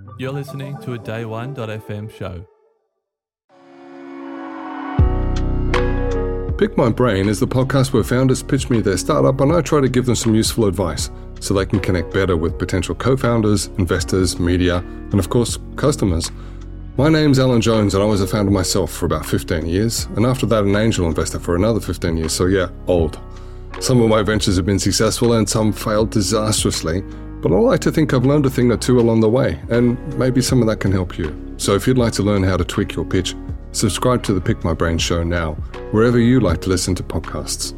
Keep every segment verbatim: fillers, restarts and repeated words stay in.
You're listening to a day one dot f m show. Pick My Brain is the podcast where founders pitch me their startup and I try to give them some useful advice so they can connect better with potential co-founders, investors, media, and of course, customers. My name's Alan Jones and I was a founder myself for about fifteen years, and after that an angel investor for another fifteen years, so yeah, old. Some of my ventures have been successful and some failed disastrously, but I like to think I've learned a thing or two along the way, and maybe some of that can help you. So if you'd like to learn how to tweak your pitch, subscribe to the Pick My Brain show now, wherever you like to listen to podcasts.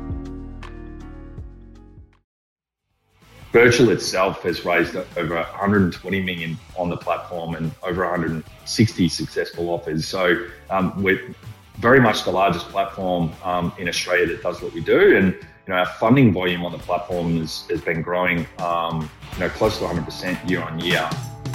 Birchal itself has raised over one hundred twenty million on the platform and over one hundred sixty successful offers. So um, we're very much the largest platform um, in Australia that does what we do. And you know, our funding volume on the platform has, has been growing, um, you know, close to one hundred percent year on year.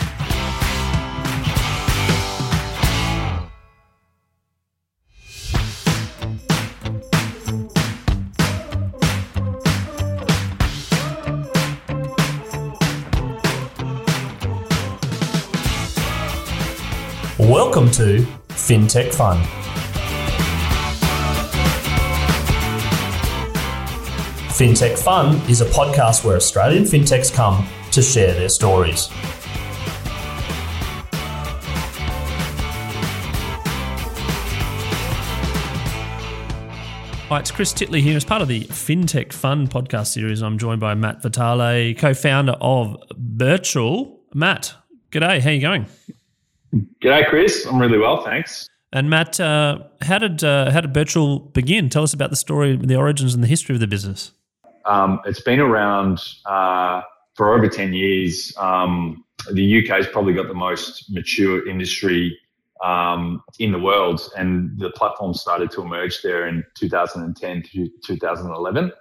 Welcome to FinTech Fun. FinTech Fun is a podcast where Australian fintechs come to share their stories. Hi, it's Chris Titley here. As part of the FinTech Fun podcast series, I'm joined by Matt Vitale, co-founder of Birchal. Matt, g'day. How are you going? G'day, Chris. I'm really well, thanks. And Matt, uh, how did uh, how did Birchal begin? Tell us about the story, the origins and the history of the business. Um, it's been around uh, for over ten years. Um, the U K's probably got the most mature industry um, in the world, and the platform started to emerge there in two thousand ten to two thousand eleven.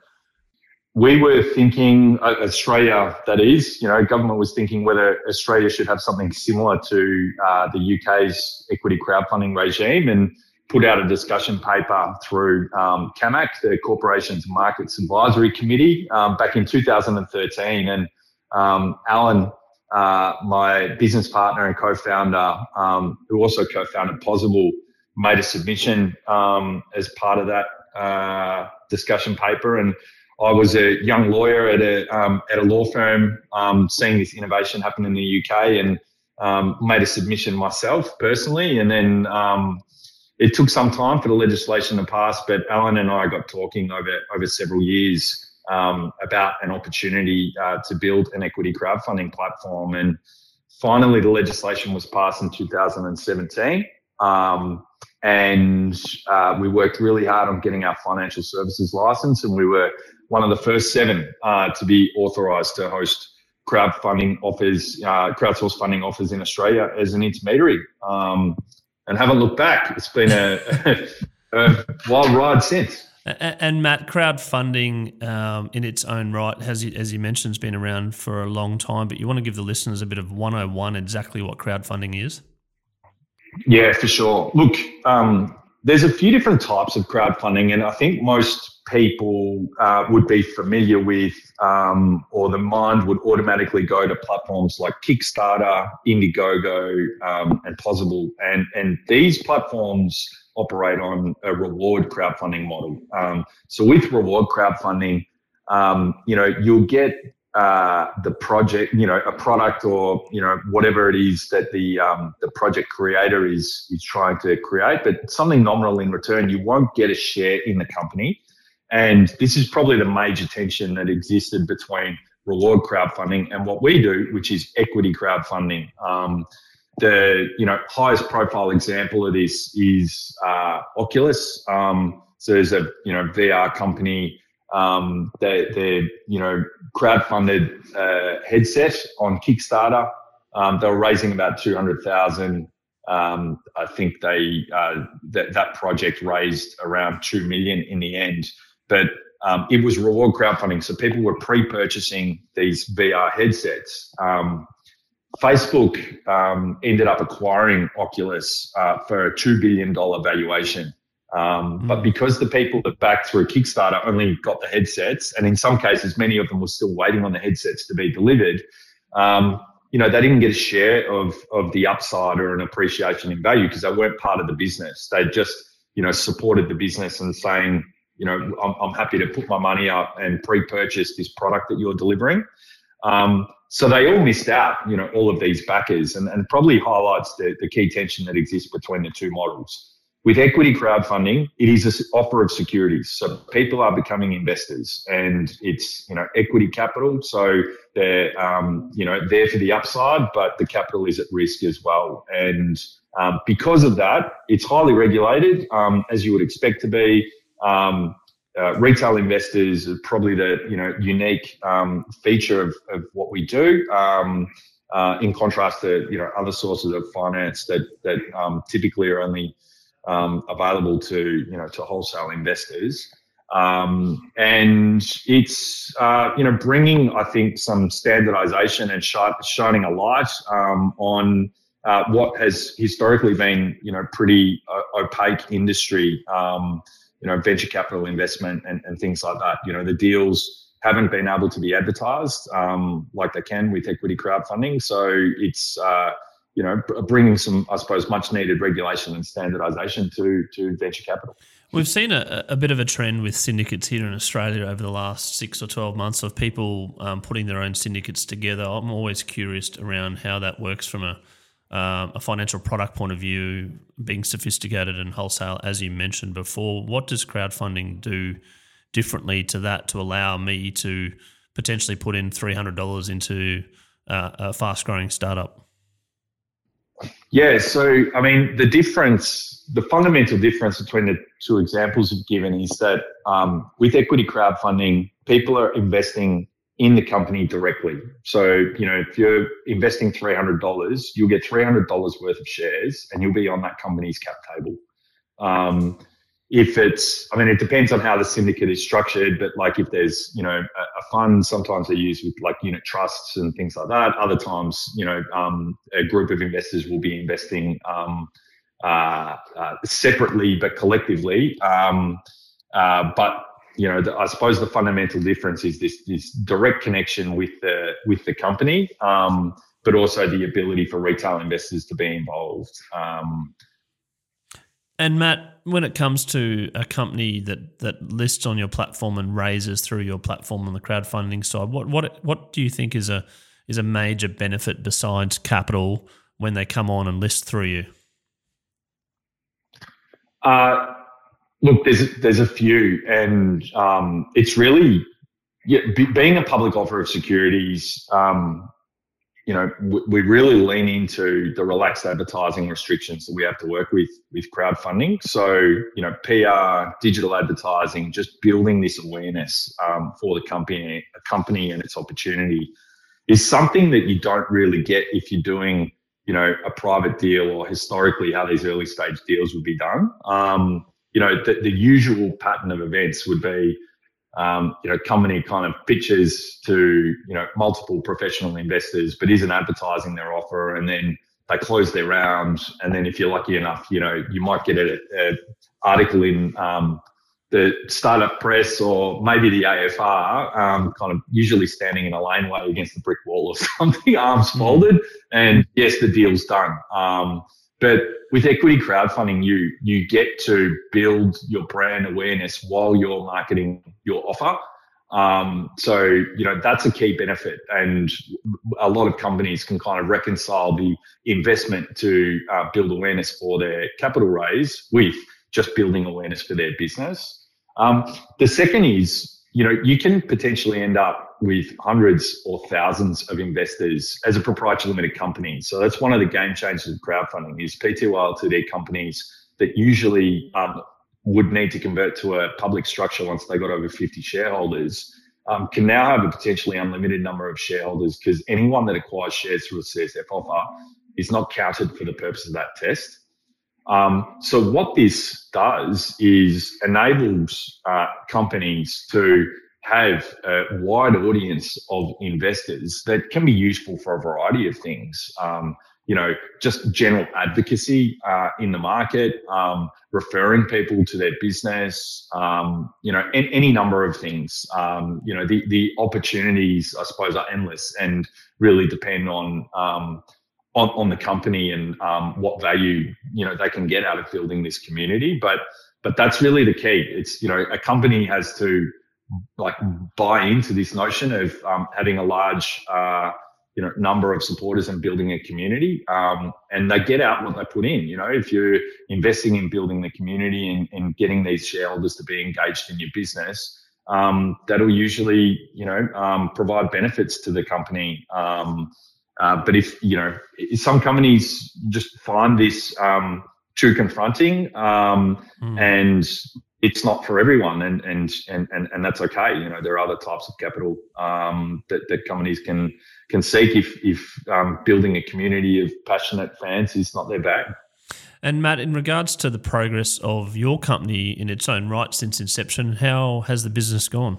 We were thinking, uh, Australia, that is, you know, government was thinking whether Australia should have something similar to uh, the U K's equity crowdfunding regime, and put out a discussion paper through um, C A M A C, the Corporations Markets Advisory Committee, um, back in two thousand thirteen. And um, Alan, uh, my business partner and co-founder, um, who also co-founded Pozible, made a submission um, as part of that uh, discussion paper. And I was a young lawyer at a um, at a law firm, um, seeing this innovation happen in the U K, and um, made a submission myself personally. And then um, it took some time for the legislation to pass, but Alan and I got talking over over several years um, about an opportunity uh, to build an equity crowdfunding platform. And finally, the legislation was passed in two thousand seventeen. Um, and uh, we worked really hard on getting our financial services license, and we were one of the first seven uh, to be authorised to host crowdfunding offers, uh, crowdsourced funding offers in Australia as an intermediary. Um, and haven't looked back. It's been a, a wild ride since. And, and Matt, crowdfunding um, in its own right, has, as you mentioned, has been around for a long time, but you want to give the listeners a bit of one oh one exactly what crowdfunding is? Yeah, for sure. Look, um, there's a few different types of crowdfunding, and I think most people uh, would be familiar with, um, or the mind would automatically go to platforms like Kickstarter, Indiegogo, um, and Pozible. And, and these platforms operate on a reward crowdfunding model. Um, so with reward crowdfunding, um, you know, you'll get uh, the project, you know, a product or, you know, whatever it is that the um, the project creator is is trying to create, but something nominal in return. You won't get a share in the company. And this is probably the major tension that existed between reward crowdfunding and what we do, which is equity crowdfunding. Um, the you know highest profile example of this is uh, Oculus. Um, so there's a you know V R company. Um, they they you know crowdfunded uh, headset on Kickstarter. Um, they were raising about two hundred thousand. Um, I think they uh, that that project raised around two million in the end. But um, it was reward crowdfunding, so people were pre-purchasing these V R headsets. Um, Facebook um, ended up acquiring Oculus uh, for a two billion dollars valuation. Um, mm. But because the people that backed through Kickstarter only got the headsets, and in some cases, many of them were still waiting on the headsets to be delivered, um, you know, they didn't get a share of of the upside or an appreciation in value because they weren't part of the business. They just, you know, supported the business and saying, you know, I'm, I'm happy to put my money up and pre-purchase this product that you're delivering. Um, so they all missed out, you know, all of these backers, and, and probably highlights the, the key tension that exists between the two models. With equity crowdfunding, it is an offer of securities. So people are becoming investors, and it's, you know, equity capital. So they're, um, you know, there for the upside, but the capital is at risk as well. And um, because of that, it's highly regulated, um, as you would expect to be. Um, Uh, retail investors are probably the, you know, unique um, feature of, of what we do, um, uh, in contrast to, you know, other sources of finance that that um, typically are only um, available to, you know, to wholesale investors. Um, and it's, uh, you know, bringing, I think, some standardization and sh- shining a light um, on uh, what has historically been, you know, pretty uh, opaque industry. Um, you know, venture capital investment and, and things like that. You know, the deals haven't been able to be advertised um, like they can with equity crowdfunding. So it's, uh, you know, bringing some, I suppose, much needed regulation and standardization to to venture capital. We've seen a, a bit of a trend with syndicates here in Australia over the last six or twelve months of people um, putting their own syndicates together. I'm always curious around how that works from a Um, a financial product point of view, being sophisticated and wholesale, as you mentioned before. What does crowdfunding do differently to that to allow me to potentially put in three hundred dollars into uh, a fast-growing startup? Yeah, so, I mean, the difference, the fundamental difference between the two examples you've given is that um, with equity crowdfunding, people are investing in the company directly. So, you know, if you're investing three hundred dollars, you'll get three hundred dollars worth of shares and you'll be on that company's cap table. Um, if it's, I mean, it depends on how the syndicate is structured, but like if there's, you know, a, a fund, sometimes they use with like unit trusts and things like that. Other times, you know, um, a group of investors will be investing um, uh, uh, separately but collectively. Um, uh, but You know, the, I suppose the fundamental difference is this this direct connection with the with the company, um, but also the ability for retail investors to be involved. Um, and Matt, when it comes to a company that that lists on your platform and raises through your platform on the crowdfunding side, what what what do you think is a is a major benefit besides capital when they come on and list through you? Uh, Look, there's there's a few, and um, it's really, yeah, be, being a public offer of securities. Um, you know, we, we really lean into the relaxed advertising restrictions that we have to work with with crowdfunding. So, you know, P R, digital advertising, just building this awareness um, for the company, a company and its opportunity, is something that you don't really get if you're doing, you know, a private deal or historically how these early stage deals would be done. Um, You know, the, the usual pattern of events would be, um, you know, company kind of pitches to, you know, multiple professional investors, but isn't advertising their offer, and then they close their round. And then if you're lucky enough, you know, you might get an article in um, the startup press or maybe the A F R, um, kind of usually standing in a laneway against the brick wall or something, arms folded, and yes, the deal's done. Um, But with equity crowdfunding, you you get to build your brand awareness while you're marketing your offer. Um, so, you know, that's a key benefit. And a lot of companies can kind of reconcile the investment to uh, build awareness for their capital raise with just building awareness for their business. Um, the second is, you know, you can potentially end up with hundreds or thousands of investors as a proprietary limited company. So that's one of the game changers of crowdfunding is P T O L T D companies that usually um, would need to convert to a public structure once they got over fifty shareholders, um, can now have a potentially unlimited number of shareholders because anyone that acquires shares through a C S F offer is not counted for the purpose of that test. Um, so what this does is enables uh, companies to have a wide audience of investors that can be useful for a variety of things. Um, you know, just general advocacy uh, in the market, um, referring people to their business, um, you know, any, any number of things. Um, you know, the the opportunities, I suppose, are endless and really depend on um, on, on the company and um, what value, you know, they can get out of building this community. But but that's really the key. It's, you know, a company has to like buy into this notion of um, having a large uh, you know, number of supporters and building a community, um, and they get out what they put in. You know, if you're investing in building the community and, and getting these shareholders to be engaged in your business, um, that'll usually, you know, um, provide benefits to the company. Um, uh, but if, you know, some companies just find this um, too confronting, um, mm. and it's not for everyone, and, and and and and that's okay. You know, there are other types of capital um, that that companies can can seek if if um, building a community of passionate fans is not their bag. And Matt, in regards to the progress of your company in its own right since inception, how has the business gone?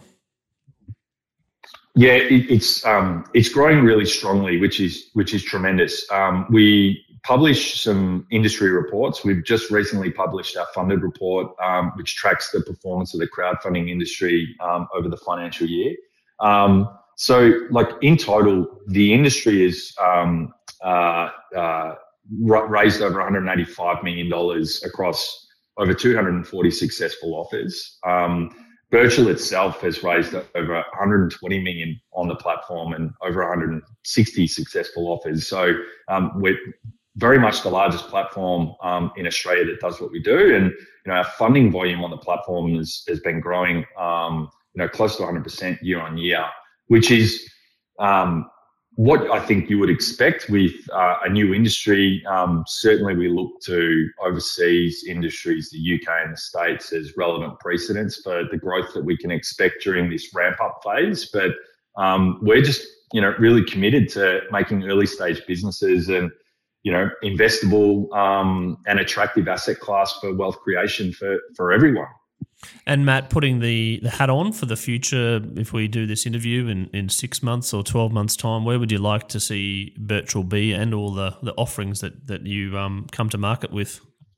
Yeah, it, it's um, it's growing really strongly, which is which is tremendous. Um, we publish some industry reports. We've just recently published our funded report, um, which tracks the performance of the crowdfunding industry um, over the financial year. Um, so, like in total, the industry is um, uh, uh, raised over one hundred eighty-five million dollars across over two hundred forty successful offers. Um, Birchal itself has raised over one hundred twenty million dollars on the platform and over one hundred sixty successful offers. So um, we're very much the largest platform um, in Australia that does what we do, and you know our funding volume on the platform has has been growing, um, you know, close to one hundred percent year on year, which is um, what I think you would expect with uh, a new industry. Um, certainly, we look to overseas industries, the U K and the States, as relevant precedents for the growth that we can expect during this ramp-up phase. But um, we're just, you know, really committed to making early-stage businesses and, you know, investable um, and attractive asset class for wealth creation for for everyone. And Matt, putting the, the hat on for the future, if we do this interview in, in six months or twelve months' time, where would you like to see Birchal be and all the, the offerings that, that you um, come to market with?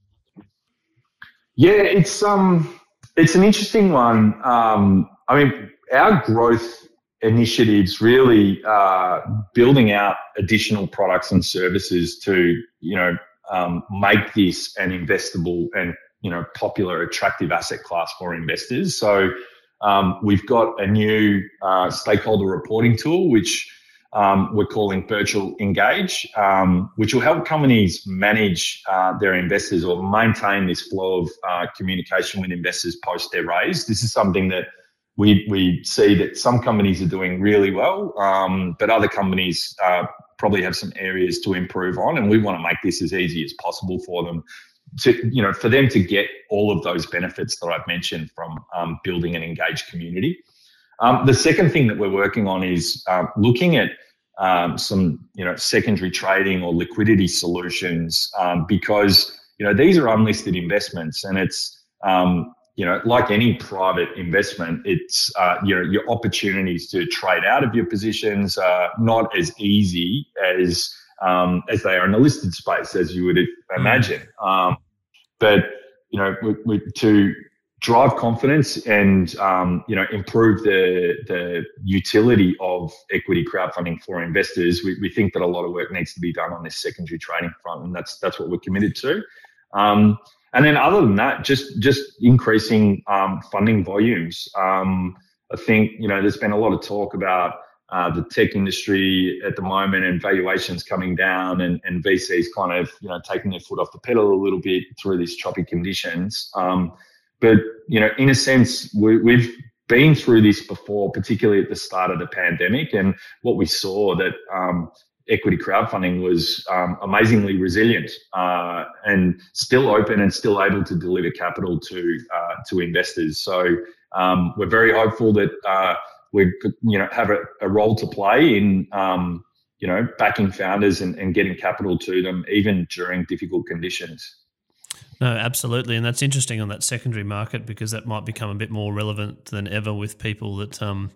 Yeah, it's um it's an interesting one. Um, I mean, our growth initiatives really uh, building out additional products and services to, you know, um, make this an investable and, you know, popular, attractive asset class for investors. So um, we've got a new uh, stakeholder reporting tool, which um, we're calling Birchal Engage, um, which will help companies manage uh, their investors or maintain this flow of uh, communication with investors post their raise. This is something that we we see that some companies are doing really well, um, but other companies uh, probably have some areas to improve on, and we want to make this as easy as possible for them to, you know, for them to get all of those benefits that I've mentioned from um, building an engaged community. Um, the second thing that we're working on is uh, looking at um, some, you know, secondary trading or liquidity solutions, um, because, you know, these are unlisted investments, and it's, um, you know, like any private investment, it's, uh, you know, your opportunities to trade out of your positions are not as easy as um, as they are in the listed space, as you would imagine. Um, but, you know, we, we, to drive confidence and, um, you know, improve the the utility of equity crowdfunding for investors, we, we think that a lot of work needs to be done on this secondary trading front, and that's that's what we're committed to. Um, And then other than that, just just increasing um, funding volumes. Um, I think, you know, there's been a lot of talk about uh, the tech industry at the moment and valuations coming down, and, and V Cs kind of, you know, taking their foot off the pedal a little bit through these choppy conditions. Um, but, you know, in a sense, we, we've been through this before, particularly at the start of the pandemic, and what we saw that um, equity crowdfunding was um, amazingly resilient uh, and still open and still able to deliver capital to uh, to investors. So um, we're very hopeful that uh, we you know have a, a role to play in um, you know backing founders and, and getting capital to them even during difficult conditions. No, absolutely, and that's interesting on that secondary market, because that might become a bit more relevant than ever with people that um,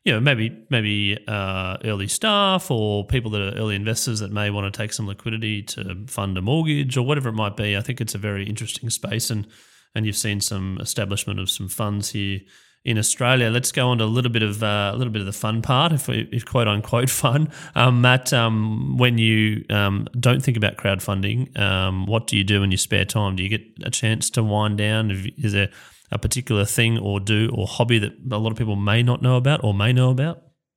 you know, maybe maybe uh, early staff or people that are early investors that may want to take some liquidity to fund a mortgage or whatever it might be. I think it's a very interesting space, and and you've seen some establishment of some funds here in Australia. Let's go on to a little bit of uh, a little bit of the fun part, if, we, if quote unquote fun. Um, Matt, um, when you um, don't think about crowdfunding, um, what do you do in your spare time? Do you get a chance to wind down? Is there a particular thing or do or hobby that a lot of people may not know about or may know about?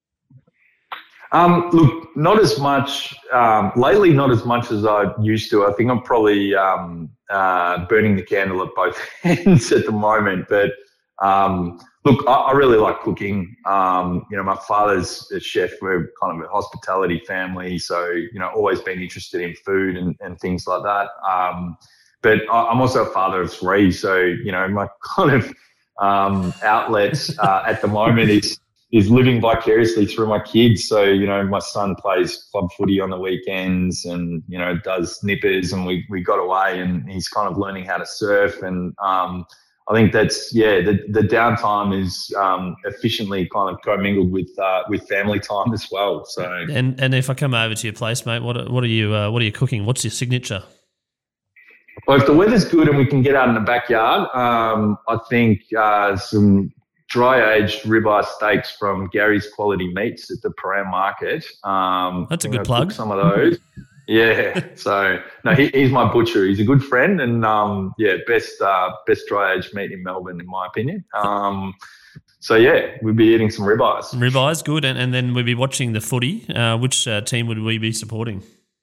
Um, look, not as much um, lately. Not as much as I used to. I think I'm probably um, uh, burning the candle at both ends at the moment, but. Um, look, I, I really like cooking. Um, you know, my father's a chef. We're kind of a hospitality family. So, you know, always been interested in food and, and things like that. Um, but I, I'm also a father of three. So, you know, my kind of um, outlet uh, at the moment is is living vicariously through my kids. So, you know, my son plays club footy on the weekends and, you know, does nippers, and we, we got away and he's kind of learning how to surf. And, um, I think that's, yeah, the, the downtime is um, efficiently kind of commingled with uh, with family time as well. So, and and if I come over to your place, mate, what what are you uh, what are you cooking? What's your signature? Well, if the weather's good and we can get out in the backyard, um, I think uh, some dry aged ribeye steaks from Gary's Quality Meats at the Param Market. Um, that's a good I'll plug. Some of those. Yeah, so no, he, he's my butcher. He's a good friend, and um, yeah, best uh, best dry aged meat in Melbourne, in my opinion. Um, so yeah, we'd be eating some ribeyes. Ribeyes, good, and and then we'd be watching the footy. Uh, which uh, team would we be supporting?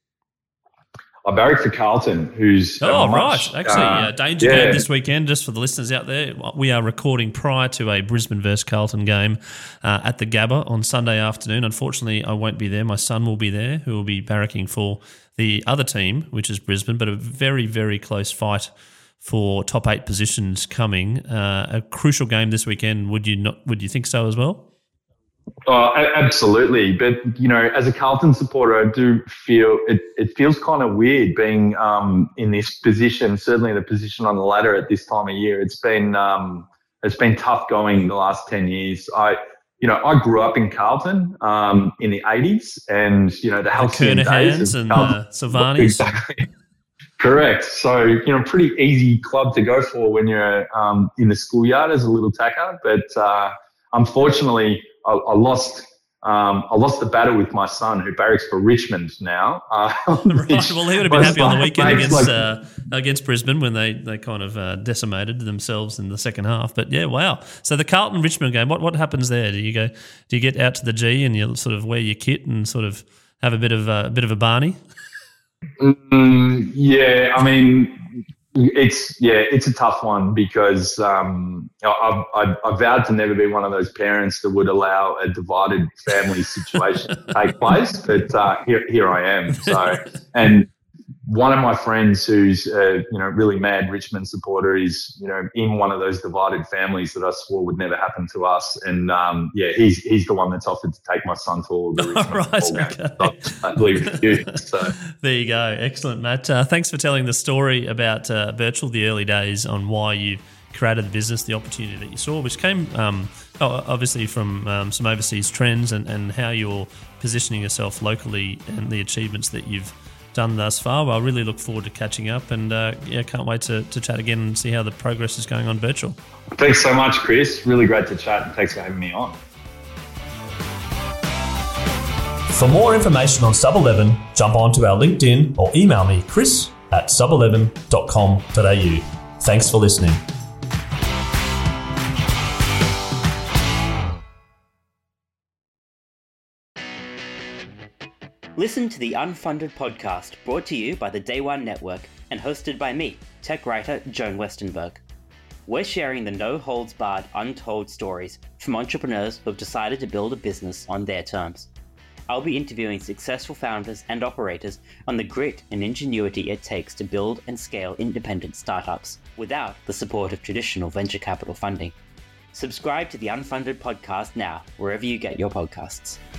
I barrack for Carlton, who's oh much, right, actually, uh, uh, danger yeah. game this weekend. Just for the listeners out there, we are recording prior to a Brisbane versus Carlton game uh, at the Gabba on Sunday afternoon. Unfortunately, I won't be there. My son will be there, who will be barracking for the other team, which is Brisbane. But a very, very close fight for top eight positions coming. Uh, a crucial game this weekend. Would you not? Would you think so as well? Oh, absolutely. But, you know, as a Carlton supporter, I do feel it, it feels kind of weird being um, in this position, certainly the position on the ladder at this time of year. It's been um, it's been tough going the last ten years. I, you know, I grew up in Carlton um, in the eighties, and, you know, the halcyon the days. and the Silvanis. Exactly. Correct. So, you know, pretty easy club to go for when you're um, in the schoolyard as a little tacker. But uh, unfortunately, I, I lost um, I lost the battle with my son, who barracks for Richmond now. Uh, right. Well, he would have been happy on the weekend against like, uh, against Brisbane when they, they kind of uh, decimated themselves in the second half. But yeah, wow. So the Carlton Richmond game, what what happens there? Do you go? Do you get out to the G and you sort of wear your kit and sort of have a bit of a, a bit of a Barney? Mm, yeah, I mean. It's yeah, it's a tough one because um, I, I, I vowed to never be one of those parents that would allow a divided family situation to take place. But uh, here, here I am. So, and one of my friends who's a you know really mad Richmond supporter is you know in one of those divided families that I swore would never happen to us. And um, yeah, he's he's the one that's offered to take my son to all of the Richmond right, football okay. games. I believe with you. So there you go, excellent, Matt. Uh, thanks for telling the story about uh, Birchal, the early days, on why you created the business, the opportunity that you saw, which came um, obviously from um, some overseas trends, and, and how you're positioning yourself locally and the achievements that you've done thus far. Well, I really look forward to catching up, and uh, yeah, can't wait to, to chat again and see how the progress is going on Birchal. Thanks so much, Chris. Really great to chat, and thanks for having me on. For more information on Sub eleven, jump onto our LinkedIn or email me, chris at sub eleven dot com dot a u. Thanks for listening. Listen to the Unfunded Podcast, brought to you by the Day One Network and hosted by me, tech writer Joan Westenberg. We're sharing the no-holds-barred, untold stories from entrepreneurs who have decided to build a business on their terms. I'll be interviewing successful founders and operators on the grit and ingenuity it takes to build and scale independent startups without the support of traditional venture capital funding. Subscribe to the Unfunded Podcast now, wherever you get your podcasts.